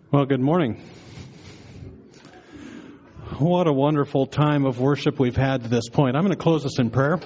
Well, good morning. What a wonderful time of worship we've had to this point. I'm going to close this in prayer.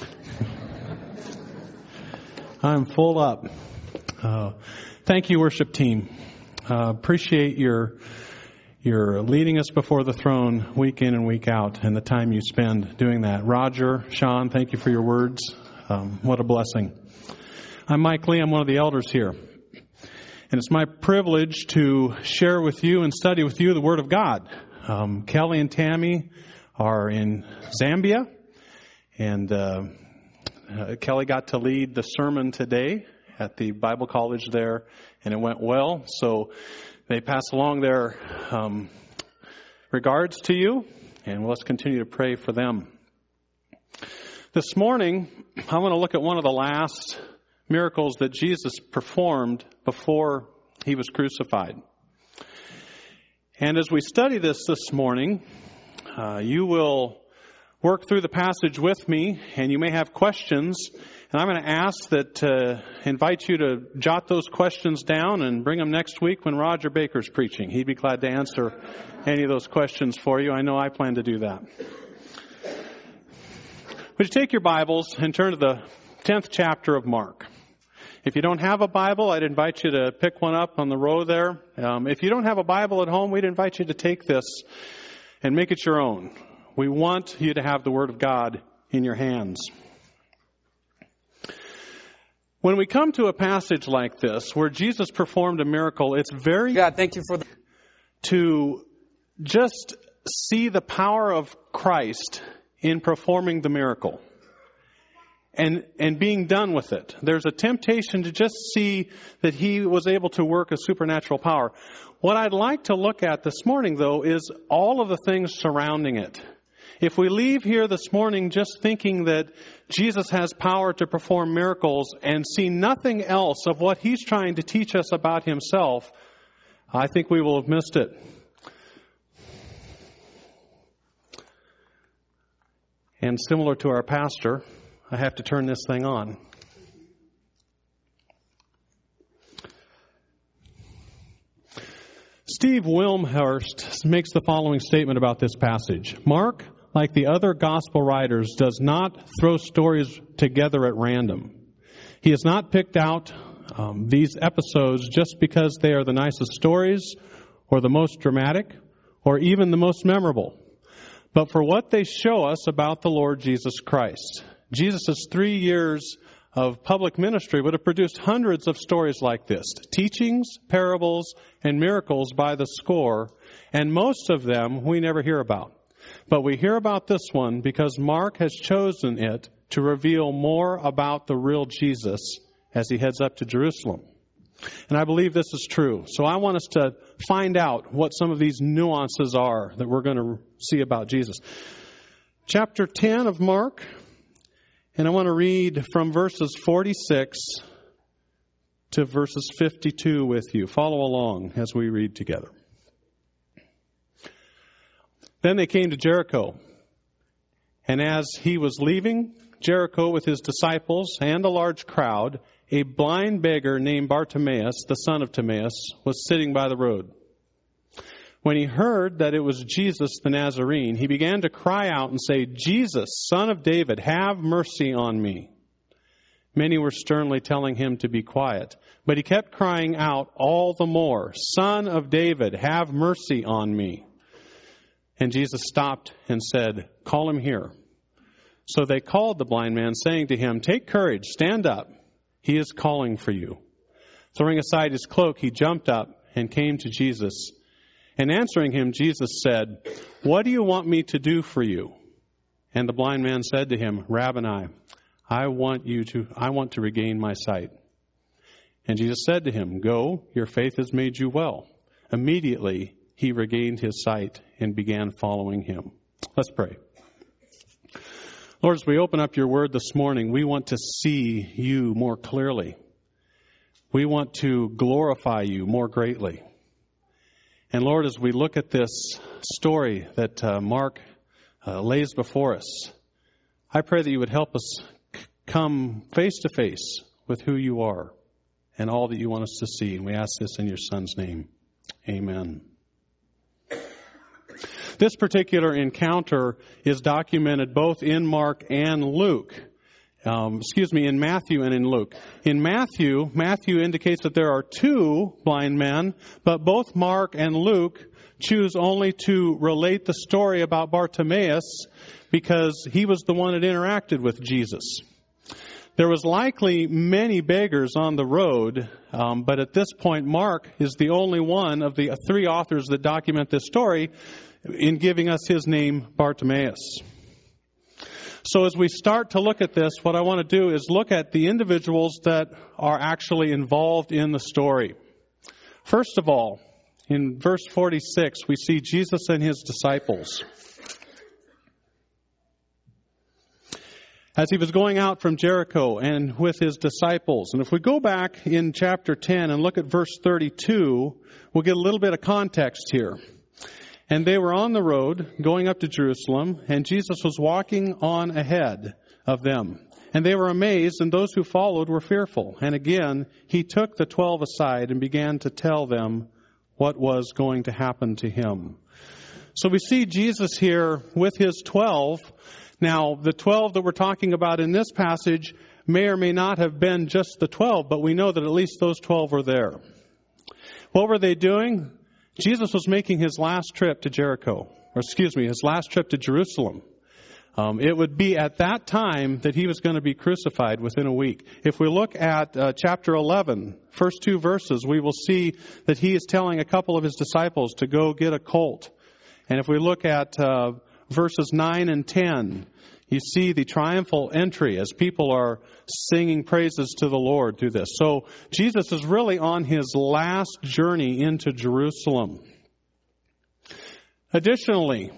I'm full up. Thank you, worship team. Appreciate your leading us before the throne week in and week out and the time you spend doing that. Roger, Sean, thank you for your words. What a blessing. I'm Mike Lee. I'm one of the elders here. And it's my privilege to share with you and study with you the Word of God. Kelly and Tammy are in Zambia, and Kelly got to lead the sermon today at the Bible college there, and it went well. So they pass along their regards to you, and let's continue to pray for them. This morning, I want to look at one of the last miracles that Jesus performed before he was crucified. And as we study this morning, you will work through the passage with me, and you may have questions. And I'm going to ask that, invite you to jot those questions down and bring them next week when Roger Baker's preaching. He'd be glad to answer any of those questions for you. I know I plan to do that. Would you take your Bibles and turn to the 10th chapter of Mark? If you don't have a Bible, I'd invite you to pick one up on the row there. If you don't have a Bible at home, we'd invite you to take this and make it your own. We want you to have the Word of God in your hands. When we come to a passage like this, where Jesus performed a miracle, it's very God, thank you for to just see the power of Christ in performing the miracle. And being done with it. There's a temptation to just see that he was able to work a supernatural power. What I'd like to look at this morning, though, is all of the things surrounding it. If we leave here this morning just thinking that Jesus has power to perform miracles and see nothing else of what he's trying to teach us about himself, I think we will have missed it. And similar to our pastor, I have to turn this thing on. Steve Wilmhurst makes the following statement about this passage. Mark, like the other gospel writers, does not throw stories together at random. He has not picked out these episodes just because they are the nicest stories or the most dramatic or even the most memorable, but for what they show us about the Lord Jesus Christ. Jesus' 3 years of public ministry would have produced hundreds of stories like this, teachings, parables, and miracles by the score, and most of them we never hear about. But we hear about this one because Mark has chosen it to reveal more about the real Jesus as he heads up to Jerusalem. And I believe this is true. So I want us to find out what some of these nuances are that we're going to see about Jesus. Chapter 10 of Mark. And I want to read from verses 46 to verses 52 with you. Follow along as we read together. Then they came to Jericho. And as he was leaving Jericho with his disciples and a large crowd, a blind beggar named Bartimaeus, the son of Timaeus, was sitting by the road. When he heard that it was Jesus the Nazarene, he began to cry out and say, Jesus, Son of David, have mercy on me. Many were sternly telling him to be quiet, but he kept crying out all the more, Son of David, have mercy on me. And Jesus stopped and said, call him here. So they called the blind man, saying to him, take courage, stand up. He is calling for you. Throwing aside his cloak, he jumped up and came to Jesus. And answering him, Jesus said, what do you want me to do for you? And the blind man said to him, Rabboni, I want to regain my sight. And Jesus said to him, go, your faith has made you well. Immediately he regained his sight and began following him. Let's pray. Lord, as we open up your word this morning, we want to see you more clearly. We want to glorify you more greatly. And Lord, as we look at this story that Mark lays before us, I pray that you would help us come face to face with who you are and all that you want us to see. And we ask this in your Son's name. Amen. This particular encounter is documented both in Mark and Luke. In Matthew and in Luke. In Matthew indicates that there are two blind men, but both Mark and Luke choose only to relate the story about Bartimaeus because he was the one that interacted with Jesus. There was likely many beggars on the road, but at this point Mark is the only one of the three authors that document this story in giving us his name, Bartimaeus. So as we start to look at this, what I want to do is look at the individuals that are actually involved in the story. First of all, in verse 46, we see Jesus and his disciples. As he was going out from Jericho and with his disciples. And if we go back in chapter 10 and look at verse 32, we'll get a little bit of context here. And they were on the road going up to Jerusalem, and Jesus was walking on ahead of them. And they were amazed, and those who followed were fearful. And again, he took the 12 aside and began to tell them what was going to happen to him. So we see Jesus here with his 12. Now, the 12 that we're talking about in this passage may or may not have been just the 12, but we know that at least those 12 were there. What were they doing? Jesus was making his last trip to his last trip to Jerusalem. It would be at that time that he was going to be crucified within a week. If we look at chapter 11, first two verses, we will see that he is telling a couple of his disciples to go get a colt. And if we look at verses 9 and 10, you see the triumphal entry as people are singing praises to the Lord through this. So Jesus is really on his last journey into Jerusalem. Additionally,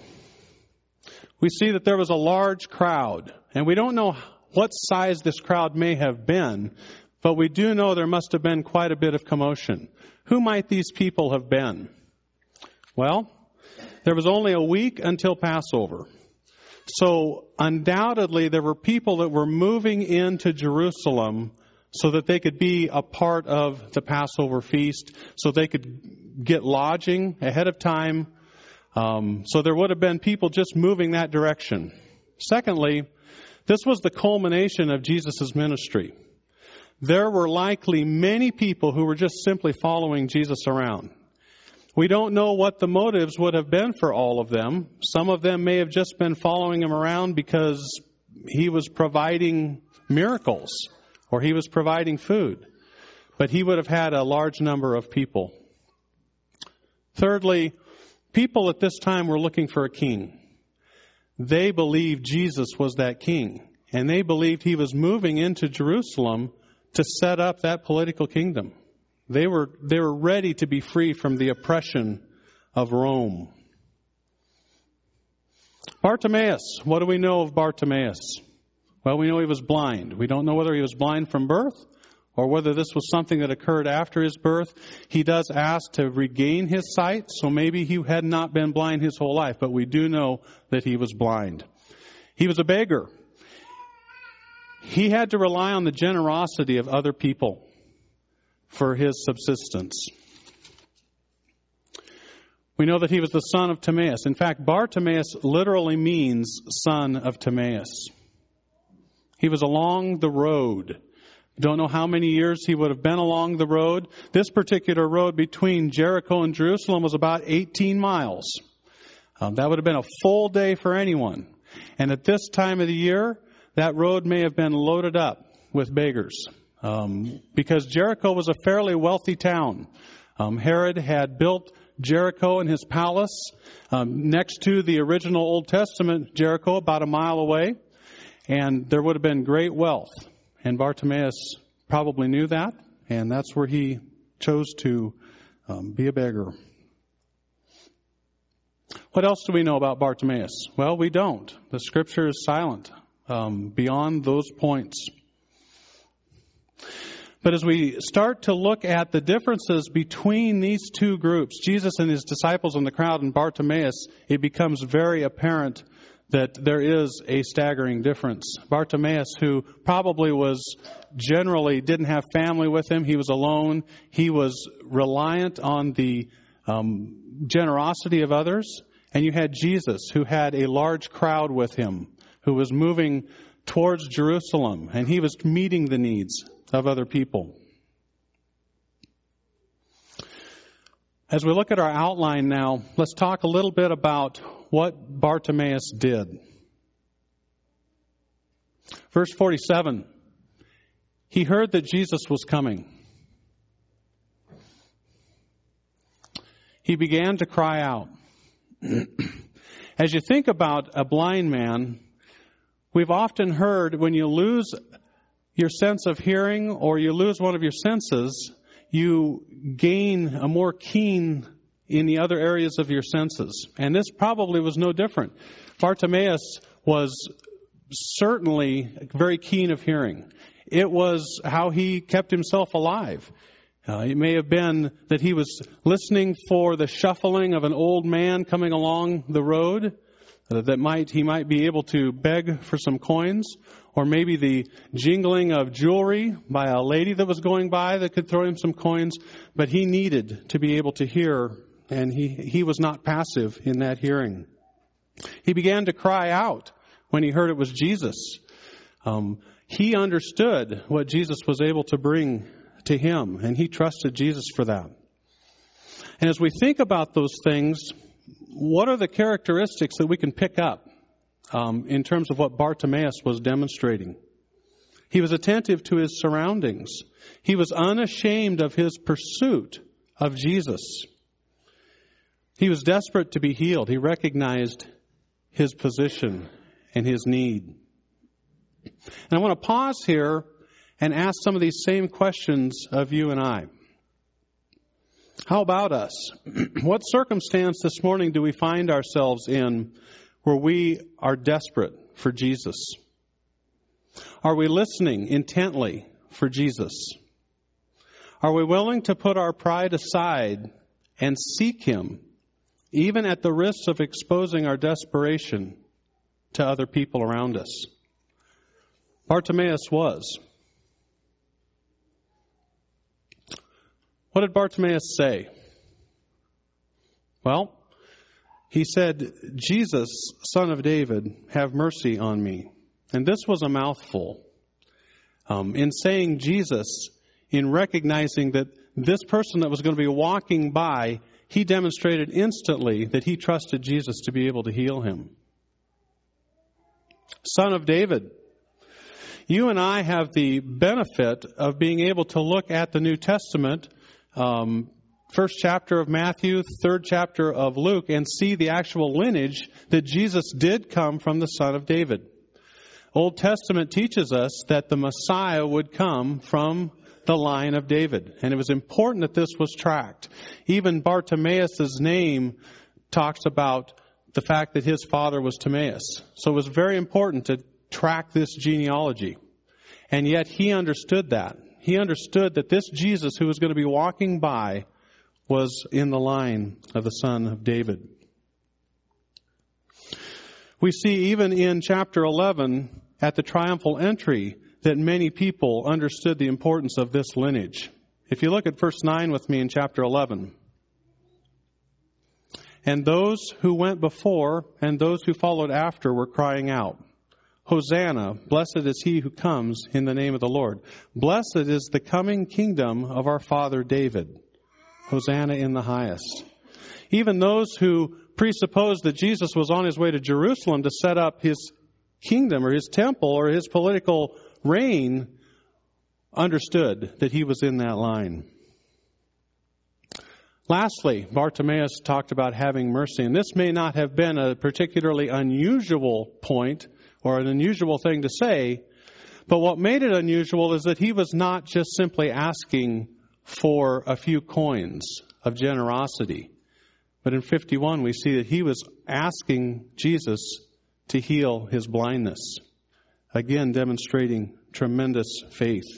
we see that there was a large crowd, and we don't know what size this crowd may have been, but we do know there must have been quite a bit of commotion. Who might these people have been? Well, there was only a week until Passover. So undoubtedly there were people that were moving into Jerusalem so that they could be a part of the Passover feast, so they could get lodging ahead of time. So there would have been people just moving that direction. Secondly, this was the culmination of Jesus' ministry. There were likely many people who were just simply following Jesus around. We don't know what the motives would have been for all of them. Some of them may have just been following him around because he was providing miracles or he was providing food. But he would have had a large number of people. Thirdly, people at this time were looking for a king. They believed Jesus was that king. And they believed he was moving into Jerusalem to set up that political kingdom. They were ready to be free from the oppression of Rome. Bartimaeus. What do we know of Bartimaeus? Well, we know he was blind. We don't know whether he was blind from birth or whether this was something that occurred after his birth. He does ask to regain his sight, so maybe he had not been blind his whole life, but we do know that he was blind. He was a beggar. He had to rely on the generosity of other people for his subsistence. We know that he was the son of Timaeus. In fact, Bartimaeus literally means son of Timaeus. He was along the road. Don't know how many years he would have been along the road. This particular road between Jericho and Jerusalem was about 18 miles. That would have been a full day for anyone. And at this time of the year, that road may have been loaded up with beggars. Because Jericho was a fairly wealthy town. Herod had built Jericho and his palace next to the original Old Testament Jericho, about a mile away. And there would have been great wealth. And Bartimaeus probably knew that. And that's where he chose to be a beggar. What else do we know about Bartimaeus? Well, we don't. The Scripture is silent beyond those points. But as we start to look at the differences between these two groups, Jesus and his disciples and the crowd and Bartimaeus, it becomes very apparent that there is a staggering difference. Bartimaeus, who probably didn't have family with him, he was alone, he was reliant on the generosity of others, and you had Jesus, who had a large crowd with him, who was moving towards Jerusalem, and he was meeting the needs of other people. As we look at our outline now, let's talk a little bit about what Bartimaeus did. Verse 47, he heard that Jesus was coming. He began to cry out. As you think about a blind man, we've often heard when you lose your sense of hearing or you lose one of your senses, you gain a more keen in the other areas of your senses. And this probably was no different. Bartimaeus was certainly very keen of hearing. It was how he kept himself alive. It may have been that he was listening for the shuffling of an old man coming along the road, he might be able to beg for some coins, or maybe the jingling of jewelry by a lady that was going by that could throw him some coins. But he needed to be able to hear, and he was not passive in that hearing. He began to cry out when he heard it was Jesus. He understood what Jesus was able to bring to him, and he trusted Jesus for that. And as we think about those things, what are the characteristics that we can pick up in terms of what Bartimaeus was demonstrating? He was attentive to his surroundings. He was unashamed of his pursuit of Jesus. He was desperate to be healed. He recognized his position and his need. And I want to pause here and ask some of these same questions of you and I. How about us? What circumstance this morning do we find ourselves in where we are desperate for Jesus? Are we listening intently for Jesus? Are we willing to put our pride aside and seek Him, even at the risk of exposing our desperation to other people around us? Bartimaeus was. What did Bartimaeus say? Well, he said, "Jesus, Son of David, have mercy on me." And this was a mouthful. In saying Jesus, in recognizing that this person that was going to be walking by, he demonstrated instantly that he trusted Jesus to be able to heal him. Son of David. You and I have the benefit of being able to look at the New Testament, first chapter of Matthew, third chapter of Luke, and see the actual lineage that Jesus did come from the Son of David. Old Testament teaches us that the Messiah would come from the line of David. And it was important that this was tracked. Even Bartimaeus' name talks about the fact that his father was Timaeus. So it was very important to track this genealogy. And yet he understood that. He understood that this Jesus who was going to be walking by was in the line of the Son of David. We see even in chapter 11 at the triumphal entry that many people understood the importance of this lineage. If you look at verse 9 with me in chapter 11. And those who went before and those who followed after were crying out, "Hosanna, blessed is he who comes in the name of the Lord. Blessed is the coming kingdom of our father David. Hosanna in the highest." Even those who presupposed that Jesus was on his way to Jerusalem to set up his kingdom or his temple or his political reign understood that he was in that line. Lastly, Bartimaeus talked about having mercy. And this may not have been a particularly unusual point or an unusual thing to say, but what made it unusual is that he was not just simply asking for a few coins of generosity. But in 51, we see that he was asking Jesus to heal his blindness. Again, demonstrating tremendous faith.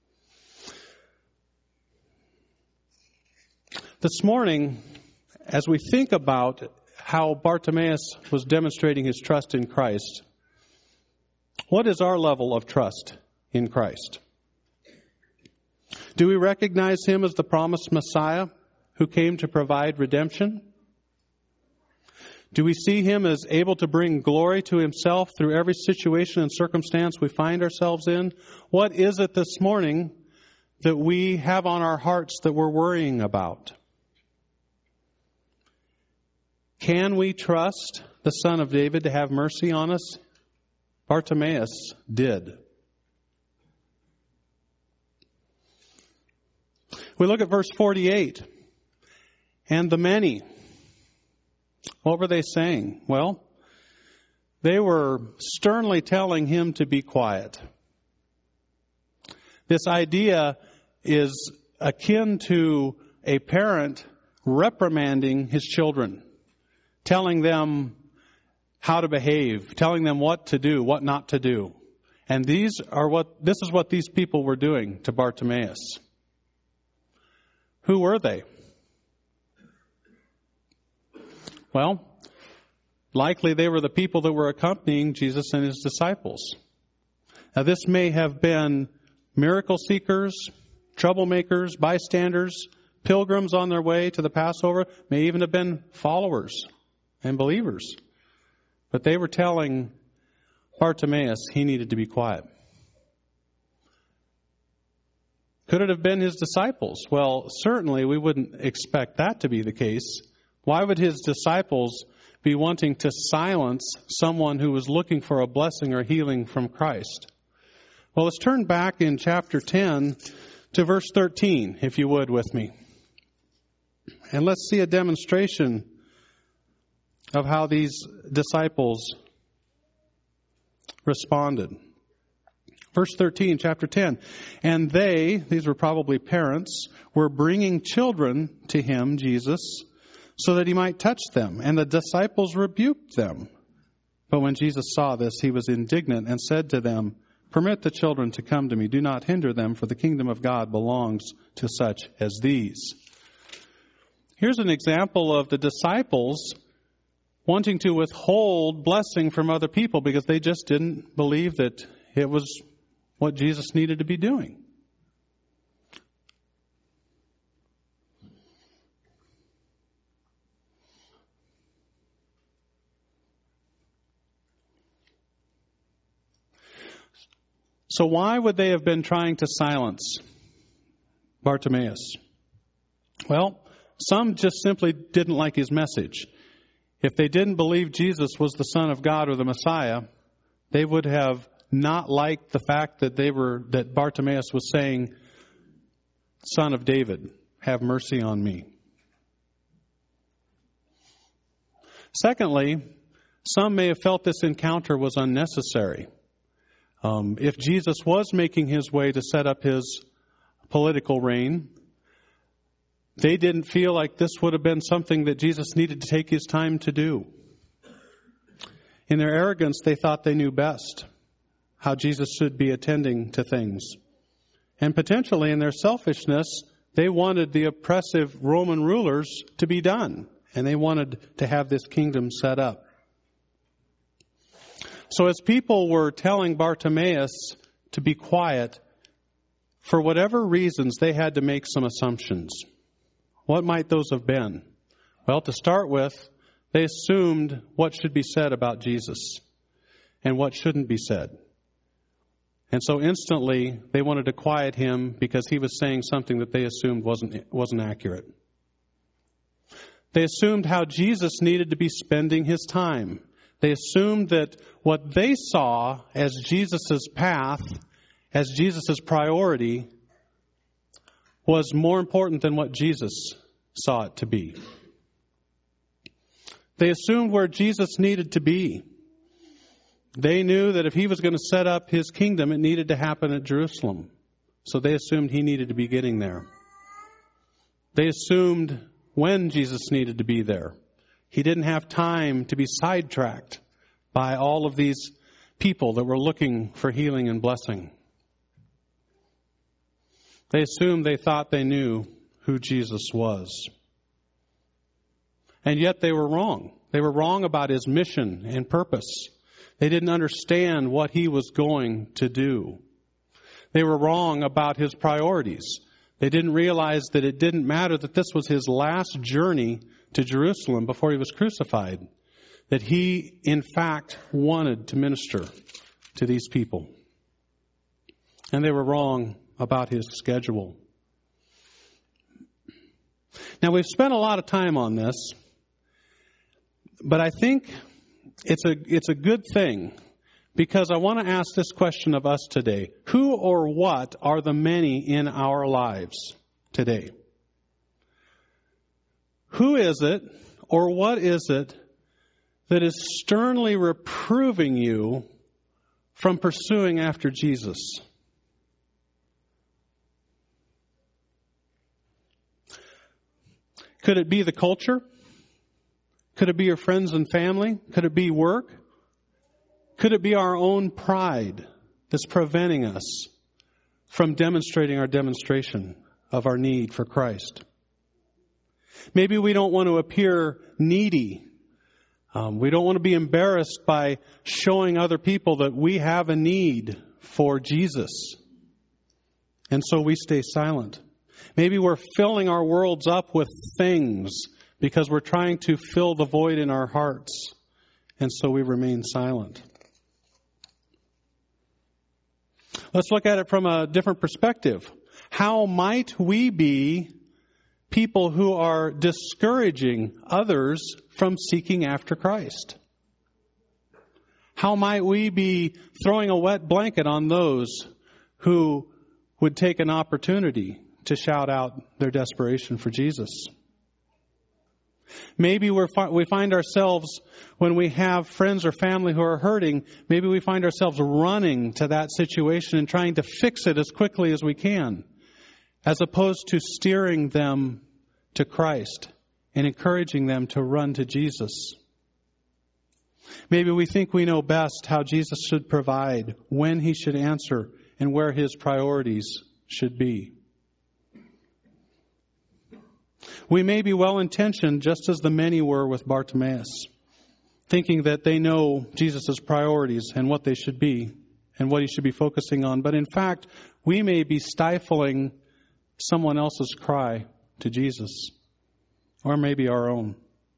This morning, as we think about how Bartimaeus was demonstrating his trust in Christ, what is our level of trust in Christ? Do we recognize him as the promised Messiah who came to provide redemption? Do we see him as able to bring glory to himself through every situation and circumstance we find ourselves in? What is it this morning that we have on our hearts that we're worrying about? Can we trust the Son of David to have mercy on us? Bartimaeus did. We look at verse 48. And the many. What were they saying? Well, they were sternly telling him to be quiet. This idea is akin to a parent reprimanding his children, telling them how to behave, telling them what to do, what not to do. And this is what these people were doing to Bartimaeus. Who were they? Well, likely they were the people that were accompanying Jesus and his disciples. Now, this may have been miracle seekers, troublemakers, bystanders, pilgrims on their way to the Passover, may even have been followers and believers. But they were telling Bartimaeus he needed to be quiet. Could it have been his disciples? Well, certainly we wouldn't expect that to be the case. Why would his disciples be wanting to silence someone who was looking for a blessing or healing from Christ? Well, let's turn back in chapter 10 to verse 13, if you would, with me. And let's see a demonstration of how these disciples responded. Verse 13, chapter 10. And they, these were probably parents, were bringing children to him, Jesus, so that he might touch them. And the disciples rebuked them. But when Jesus saw this, he was indignant and said to them, Permit the children to come to me. Do not hinder them, for the kingdom of God belongs to such as these. Here's an example of the disciples wanting to withhold blessing from other people because they just didn't believe that it was what Jesus needed to be doing. So why would they have been trying to silence Bartimaeus? Well, some just simply didn't like his message. If they didn't believe Jesus was the Son of God or the Messiah, they would have not liked the fact that Bartimaeus was saying, Son of David, have mercy on me. Secondly, some may have felt this encounter was unnecessary. If Jesus was making his way to set up his political reign, they didn't feel like this would have been something that Jesus needed to take his time to do. In their arrogance, they thought they knew best how Jesus should be attending to things. And potentially in their selfishness, they wanted the oppressive Roman rulers to be done. And they wanted to have this kingdom set up. So as people were telling Bartimaeus to be quiet, for whatever reasons, they had to make some assumptions. What might those have been? Well, to start with, they assumed what should be said about Jesus and what shouldn't be said. And so instantly, they wanted to quiet him because he was saying something that they assumed wasn't accurate. They assumed how Jesus needed to be spending his time. They assumed that what they saw as Jesus' path, as Jesus' priority, was more important than what Jesus saw it to be. They assumed where Jesus needed to be. They knew that if he was going to set up his kingdom, it needed to happen at Jerusalem. So they assumed he needed to be getting there. They assumed when Jesus needed to be there. He didn't have time to be sidetracked by all of these people that were looking for healing and blessing. They assumed they thought they knew who Jesus was. And yet they were wrong. They were wrong about his mission and purpose. They didn't understand what he was going to do. They were wrong about his priorities. They didn't realize that it didn't matter that this was his last journey to Jerusalem before he was crucified. That he, in fact, wanted to minister to these people. And they were wrong about his schedule. Now, we've spent a lot of time on this, but I think it's a good thing, because I want to ask this question of us today. Who or what are the many in our lives today? Who is it or what is it that is sternly reproving you from pursuing after Jesus? Could it be the culture? Could it be your friends and family? Could it be work? Could it be our own pride that's preventing us from demonstrating our demonstration of our need for Christ? Maybe we don't want to appear needy. We don't want to be embarrassed by showing other people that we have a need for Jesus. And so we stay silent. Maybe we're filling our worlds up with things because we're trying to fill the void in our hearts. And so we remain silent. Let's look at it from a different perspective. How might we be people who are discouraging others from seeking after Christ? How might we be throwing a wet blanket on those who would take an opportunity to shout out their desperation for Jesus? Maybe we find ourselves, when we have friends or family who are hurting, maybe we find ourselves running to that situation and trying to fix it as quickly as we can, as opposed to steering them to Christ and encouraging them to run to Jesus. Maybe we think we know best how Jesus should provide, when He should answer, and where His priorities should be. We may be well-intentioned, just as the many were with Bartimaeus, thinking that they know Jesus' priorities and what they should be and what He should be focusing on. But in fact, we may be stifling someone else's cry to Jesus, or maybe our own.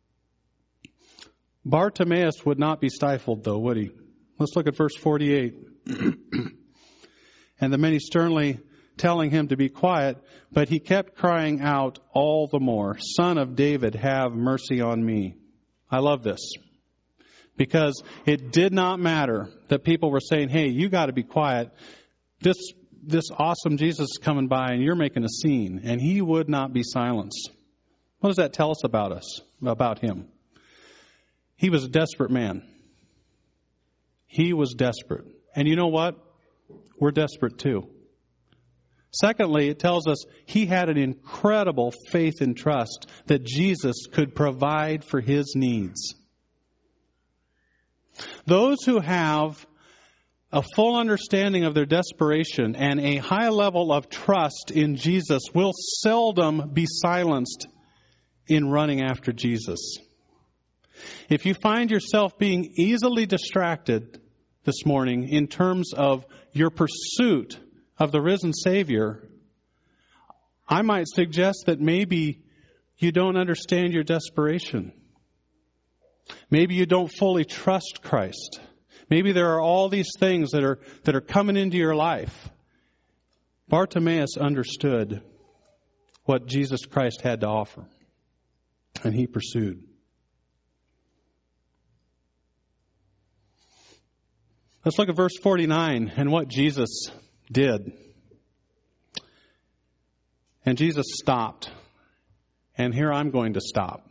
Bartimaeus would not be stifled, though, would he? Let's look at verse 48. And the many sternly telling him to be quiet, but he kept crying out all the more, "Son of David, have mercy on me." I love this, because it did not matter that people were saying, "Hey, you got to be quiet. This awesome Jesus is coming by and you're making a scene," and he would not be silenced. What does that tell us, about him? He was a desperate man. He was desperate. And you know what? We're desperate too. Secondly, it tells us he had an incredible faith and trust that Jesus could provide for his needs. Those who have a full understanding of their desperation and a high level of trust in Jesus will seldom be silenced in running after Jesus. If you find yourself being easily distracted this morning in terms of your pursuit of the risen Savior, I might suggest that maybe you don't understand your desperation. Maybe you don't fully trust Christ. Maybe there are all these things that are coming into your life. Bartimaeus understood what Jesus Christ had to offer, and he pursued. Let's look at verse 49 and what Jesus did. And Jesus stopped. And here I'm going to stop.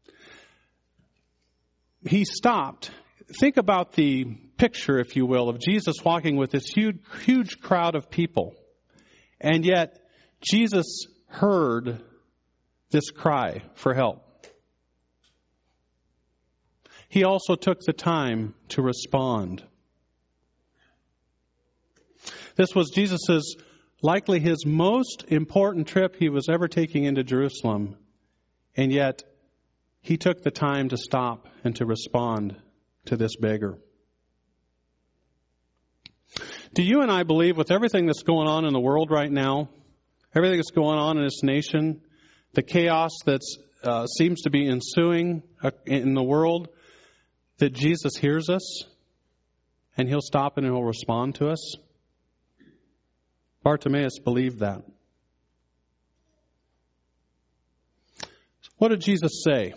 He stopped. Think about the picture, if you will, of Jesus walking with this huge crowd of people. And yet, Jesus heard this cry for help. He also took the time to respond. This was Jesus's, likely his most important trip he was ever taking into Jerusalem. And yet, he took the time to stop and to respond to this beggar. Do you and I believe, with everything that's going on in the world right now, everything that's going on in this nation, the chaos that seems to be ensuing in the world, that Jesus hears us and He'll stop and He'll respond to us? Bartimaeus believed that. What did Jesus say?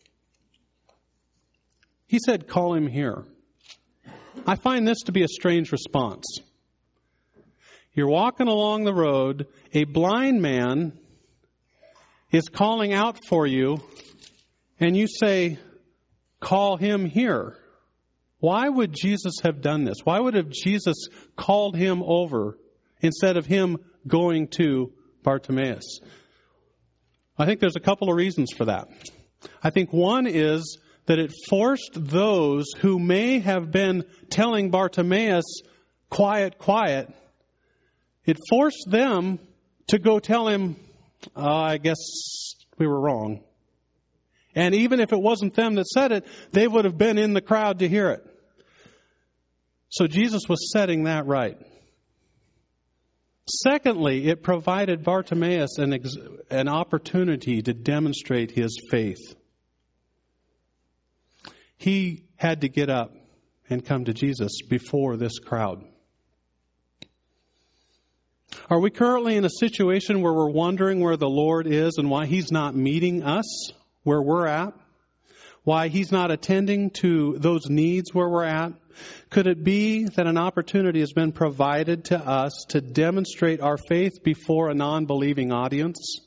He said, "Call him here." I find this to be a strange response. You're walking along the road, a blind man is calling out for you, and you say, "Call him here." Why would Jesus have done this? Why would have Jesus called him over instead of him going to Bartimaeus? I think there's a couple of reasons for that. I think one is that it forced those who may have been telling Bartimaeus, "Quiet, quiet," it forced them to go tell him, "I guess we were wrong." And even if it wasn't them that said it, they would have been in the crowd to hear it. So Jesus was setting that right. Secondly, it provided Bartimaeus an opportunity to demonstrate his faith. He had to get up and come to Jesus before this crowd. Are we currently in a situation where we're wondering where the Lord is and why He's not meeting us where we're at? Why He's not attending to those needs where we're at? Could it be that an opportunity has been provided to us to demonstrate our faith before a non-believing audience?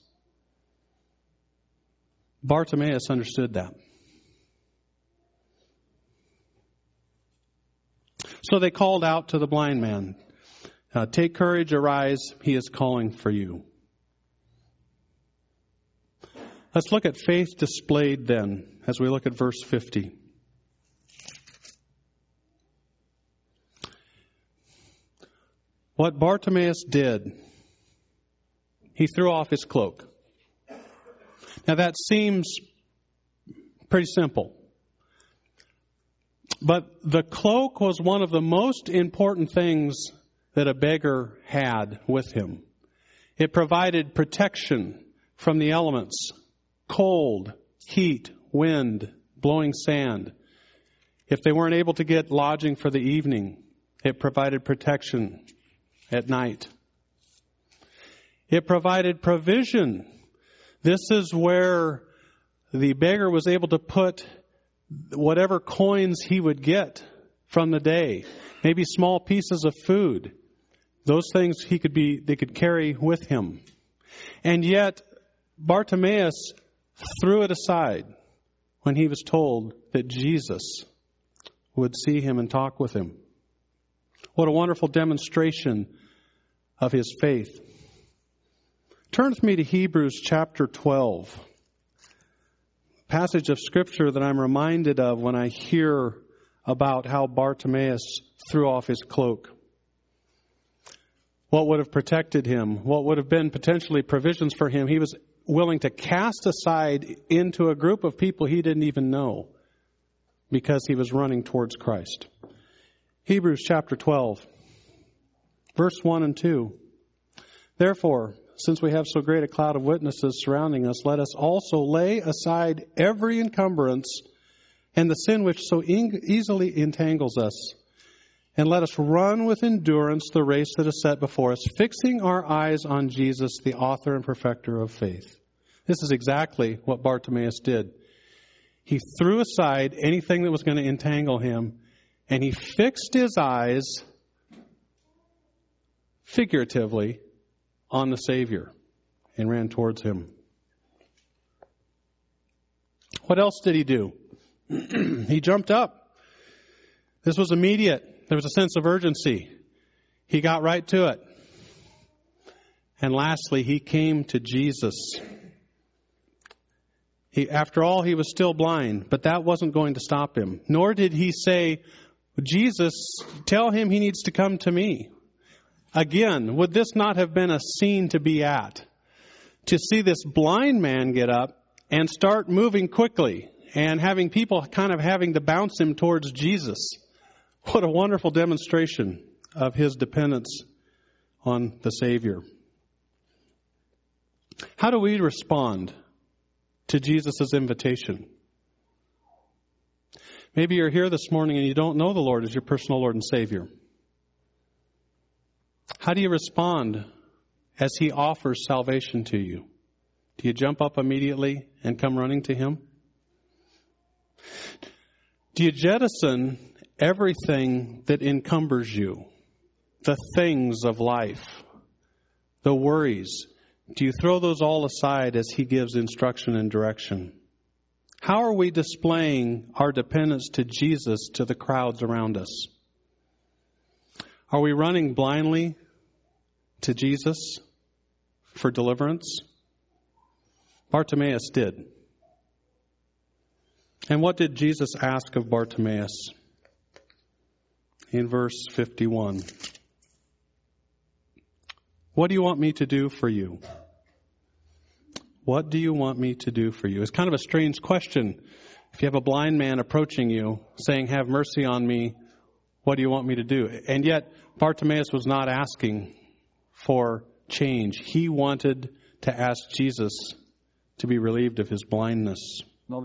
Bartimaeus understood that. So they called out to the blind man, "Take courage, arise, He is calling for you." Let's look at faith displayed then as we look at verse 50. What Bartimaeus did, he threw off his cloak. Now that seems pretty simple. But the cloak was one of the most important things that a beggar had with him. It provided protection from the elements, cold, heat, wind, blowing sand. If they weren't able to get lodging for the evening, it provided protection at night. It provided provision. This is where the beggar was able to put whatever coins he would get from the day, maybe small pieces of food. Those things they could carry with him. And yet, Bartimaeus threw it aside when he was told that Jesus would see him and talk with him. What a wonderful demonstration of his faith. Turn with me to Hebrews chapter 12. Passage of Scripture that I'm reminded of when I hear about how Bartimaeus threw off his cloak. What would have protected him? What would have been potentially provisions for him? He was willing to cast aside into a group of people he didn't even know because he was running towards Christ. Hebrews chapter 12, verse 1 and 2. Therefore, since we have so great a cloud of witnesses surrounding us, let us also lay aside every encumbrance and the sin which so easily entangles us. And let us run with endurance the race that is set before us, fixing our eyes on Jesus, the author and perfecter of faith. This is exactly what Bartimaeus did. He threw aside anything that was going to entangle him, and he fixed his eyes, figuratively, on the Savior and ran towards Him. What else did he do? He jumped up. This was immediate. There was a sense of urgency. He got right to it. And lastly, he came to Jesus. After all, he was still blind, but that wasn't going to stop him. Nor did he say, "Jesus, tell him he needs to come to me." Again, would this not have been a scene to be at? To see this blind man get up and start moving quickly and having people kind of having to bounce him towards Jesus. What a wonderful demonstration of his dependence on the Savior. How do we respond to Jesus' invitation? Maybe you're here this morning and you don't know the Lord as your personal Lord and Savior. How do you respond as He offers salvation to you? Do you jump up immediately and come running to Him? Do you jettison everything that encumbers you? The things of life, the worries. Do you throw those all aside as He gives instruction and direction? How are we displaying our dependence to Jesus to the crowds around us? Are we running blindly to Jesus for deliverance? Bartimaeus did. And what did Jesus ask of Bartimaeus? In verse 51. What do you want me to do for you? What do you want me to do for you? It's kind of a strange question. If you have a blind man approaching you saying, have mercy on me, what do you want me to do? And yet, Bartimaeus was not asking for change. He wanted to ask Jesus to be relieved of his blindness.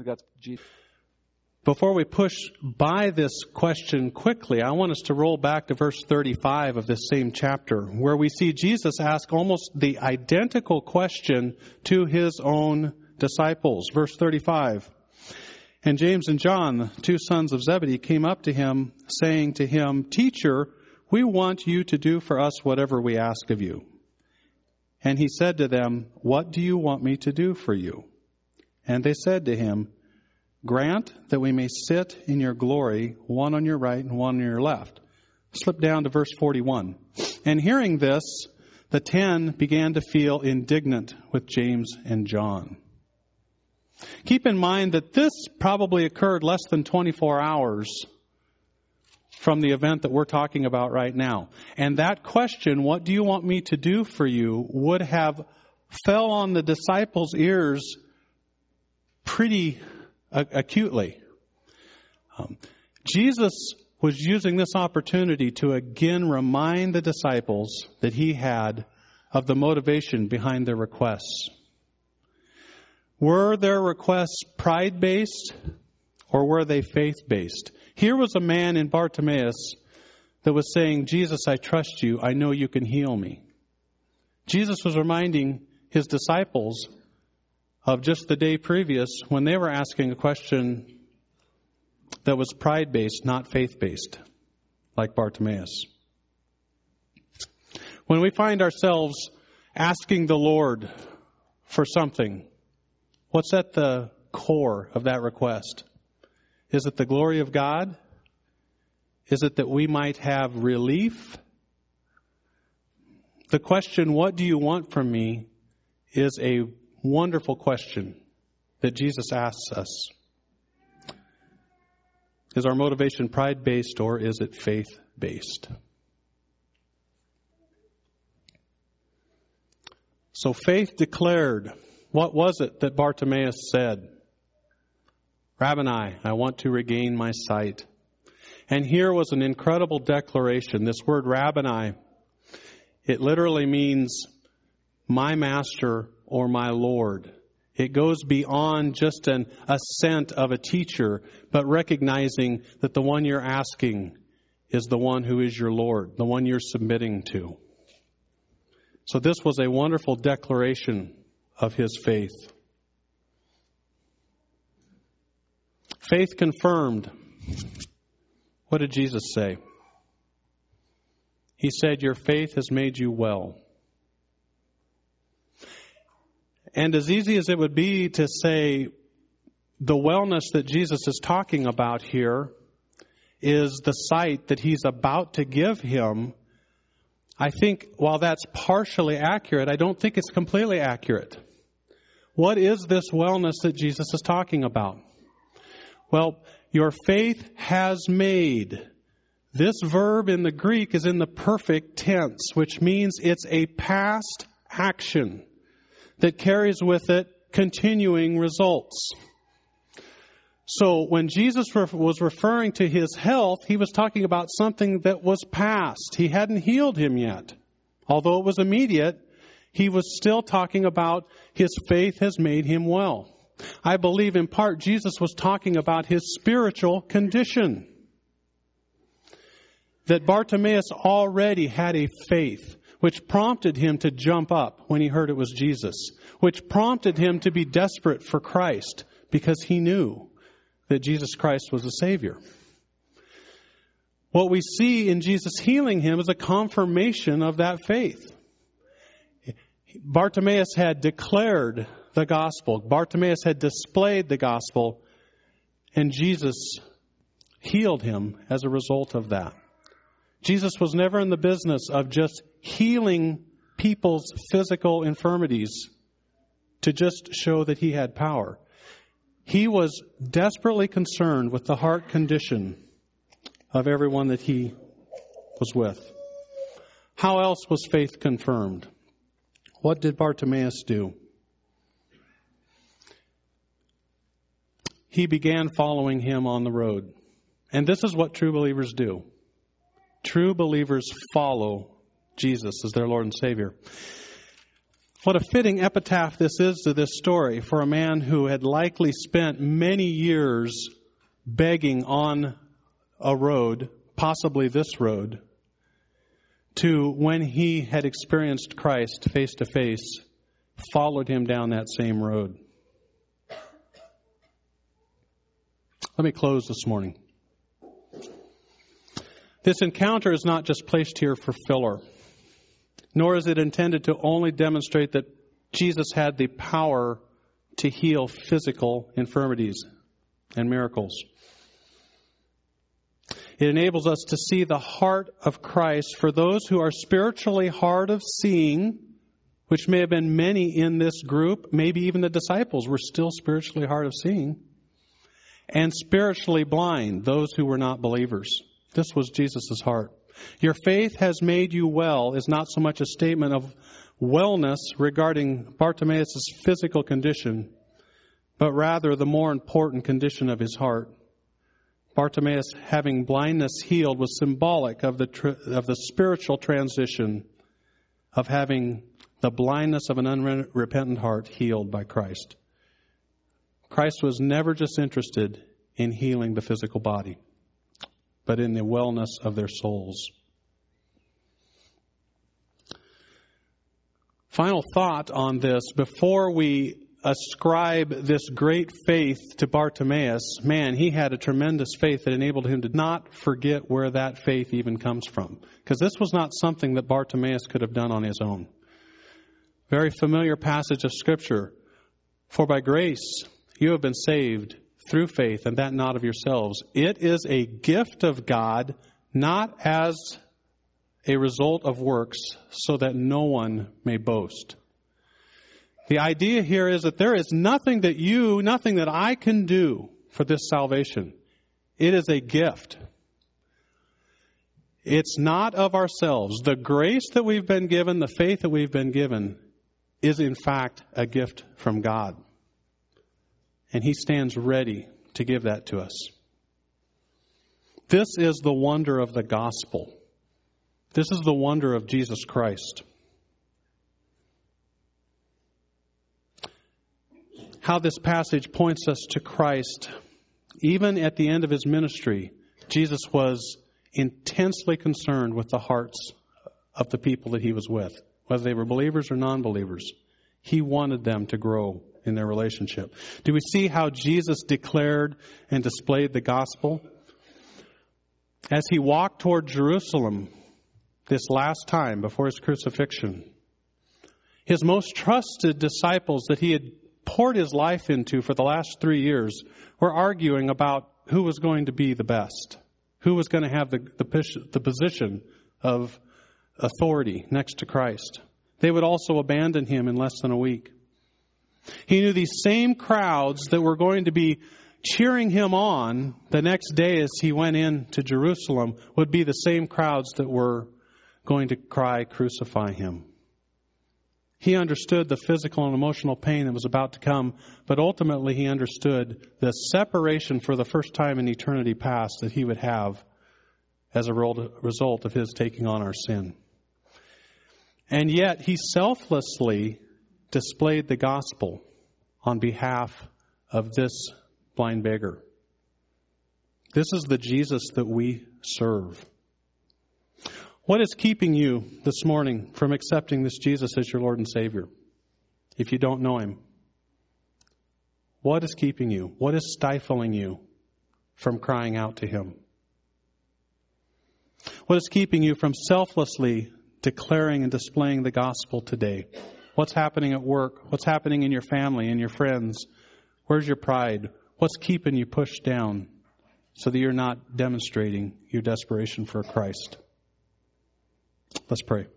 Before we push by this question quickly, I want us to roll back to verse 35 of this same chapter, where we see Jesus ask almost the identical question to His own disciples. Verse 35, and James and John, the two sons of Zebedee, came up to Him, saying to Him, Teacher, we want you to do for us whatever we ask of you. And He said to them, what do you want me to do for you? And they said to Him, grant that we may sit in your glory, one on your right and one on your left. Slip down to verse 41. And hearing this, the 10 began to feel indignant with James and John. Keep in mind that this probably occurred less than 24 hours from the event that we're talking about right now. And that question, what do you want me to do for you, would have fell on the disciples' ears pretty acutely. Jesus was using this opportunity to again remind the disciples that He had of the motivation behind their requests. Were their requests pride-based or were they faith-based? Here was a man in Bartimaeus that was saying, Jesus, I trust you. I know you can heal me. Jesus was reminding His disciples of just the day previous when they were asking a question that was pride-based, not faith-based, like Bartimaeus. When we find ourselves asking the Lord for something, what's at the core of that request? Is it the glory of God? Is it that we might have relief? The question, what do you want from me, is a wonderful question that Jesus asks us. Is our motivation pride-based or is it faith-based? So faith declared. What was it that Bartimaeus said? Rabboni, I want to regain my sight. And here was an incredible declaration. This word Rabboni, it literally means my master or my Lord. It goes beyond just an assent of a teacher, but recognizing that the one you're asking is the one who is your Lord, the one you're submitting to. So this was a wonderful declaration of his faith. Faith confirmed. What did Jesus say? He said, your faith has made you well. And as easy as it would be to say the wellness that Jesus is talking about here is the sight that He's about to give him, I think while that's partially accurate, I don't think it's completely accurate. What is this wellness that Jesus is talking about? Well, your faith has made. This verb in the Greek is in the perfect tense, which means it's a past action that carries with it continuing results. So when Jesus was referring to his health, he was talking about something that was past. He hadn't healed him yet. Although it was immediate, he was still talking about his faith has made him well. I believe in part Jesus was talking about his spiritual condition. That Bartimaeus already had a faith which prompted him to jump up when he heard it was Jesus, which prompted him to be desperate for Christ because he knew that Jesus Christ was the Savior. What we see in Jesus healing him is a confirmation of that faith. Bartimaeus had declared the gospel. Bartimaeus had displayed the gospel, and Jesus healed him as a result of that. Jesus was never in the business of just healing people's physical infirmities to just show that he had power. He was desperately concerned with the heart condition of everyone that he was with. How else was faith confirmed? What did Bartimaeus do? He began following him on the road. And this is what true believers do. True believers follow Jesus as their Lord and Savior. What a fitting epitaph this is to this story for a man who had likely spent many years begging on a road, possibly this road, to when he had experienced Christ face to face, followed him down that same road. Let me close this morning. This encounter is not just placed here for filler, nor is it intended to only demonstrate that Jesus had the power to heal physical infirmities and miracles. It enables us to see the heart of Christ for those who are spiritually hard of seeing, which may have been many in this group, maybe even the disciples were still spiritually hard of seeing, and spiritually blind, those who were not believers. This was Jesus' heart. Your faith has made you well is not so much a statement of wellness regarding Bartimaeus' physical condition, but rather the more important condition of his heart. Bartimaeus having blindness healed was symbolic of the spiritual transition of having the blindness of an unrepentant heart healed by Christ. Christ was never just interested in healing the physical body, but in the wellness of their souls. Final thought on this, before we ascribe this great faith to Bartimaeus, man, he had a tremendous faith that enabled him to not forget where that faith even comes from. Because this was not something that Bartimaeus could have done on his own. Very familiar passage of Scripture. For by grace you have been saved through faith, and that not of yourselves. It is a gift of God, not as a result of works, so that no one may boast. The idea here is that there is nothing that I can do for this salvation. It is a gift. It's not of ourselves. The grace that we've been given, the faith that we've been given, is in fact a gift from God. And He stands ready to give that to us. This is the wonder of the gospel. This is the wonder of Jesus Christ. How this passage points us to Christ. Even at the end of His ministry, Jesus was intensely concerned with the hearts of the people that He was with, whether they were believers or non-believers. He wanted them to grow in their relationship. Do we see how Jesus declared and displayed the gospel? As He walked toward Jerusalem this last time before His crucifixion, His most trusted disciples that He had poured His life into for the last 3 years were arguing about who was going to be the best, who was going to have the position of authority next to Christ. They would also abandon Him in less than a week. He knew these same crowds that were going to be cheering Him on the next day as He went into Jerusalem would be the same crowds that were going to cry, "Crucify Him." He understood the physical and emotional pain that was about to come, but ultimately He understood the separation for the first time in eternity past that He would have as a result of His taking on our sin. And yet he selflessly displayed the gospel on behalf of this blind beggar. This is the Jesus that we serve. What is keeping you this morning from accepting this Jesus as your Lord and Savior? If you don't know Him, what is keeping you? What is stifling you from crying out to Him? What is keeping you from selflessly declaring and displaying the gospel today? What's happening at work? What's happening in your family and your friends? Where's your pride? What's keeping you pushed down so that you're not demonstrating your desperation for Christ? Let's pray.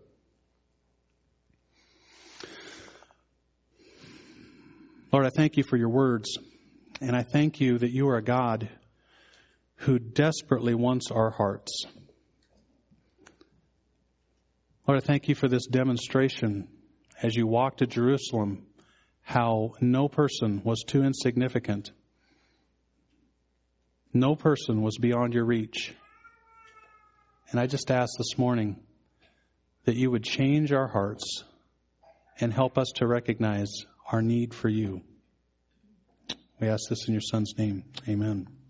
Lord, I thank you for your words, and I thank you that you are a God who desperately wants our hearts. Lord, I thank you for this demonstration as you walked to Jerusalem, how no person was too insignificant. No person was beyond your reach. And I just ask this morning that you would change our hearts and help us to recognize our need for you. We ask this in your Son's name. Amen.